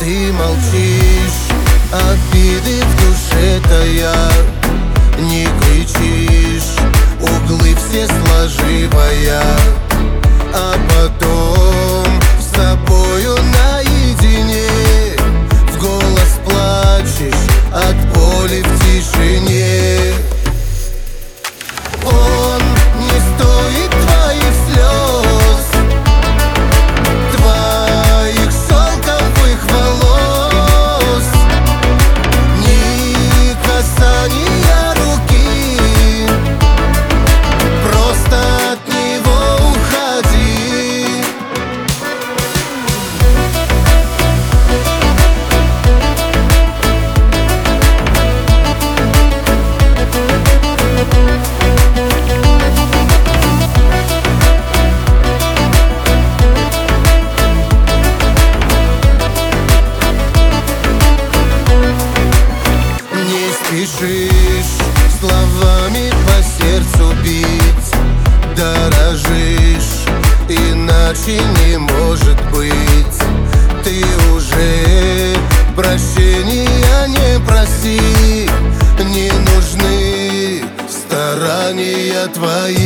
ты молчишь, обиды в душе тая, не кричишь, углы все сложивая, а потом с тобою наедине в голос плачешь от боли в тишине. Он не стоит твоих слез, твоих шелковых волос, ни касания руки, просто от него уходи. Спешишь словами по сердцу бить, дорожишь, иначе не может быть. Ты уже прощения не проси, не нужны старания твои.